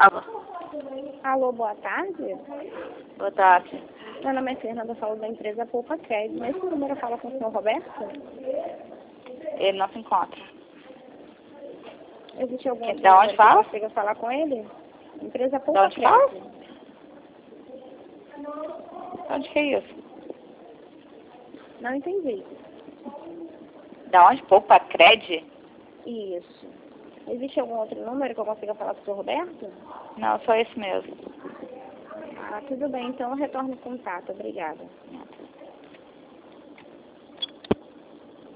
Alô. Alô, boa tarde. Boa tarde. Meu nome é Fernanda, falo da empresa Poupa Crédito. Nesse número eu falo com o senhor Roberto? Ele não se encontra. Existe algum outro Da onde número que fala? eu consiga falar com ele? Empresa Da Poupa onde fala? Crédito. Onde que é isso? Não entendi. Da onde? Poupa Cred? Isso. Existe algum outro número que eu consiga falar com o senhor Roberto? Não, só esse mesmo. Ah, tudo bem, então eu retorno o contato. Obrigada.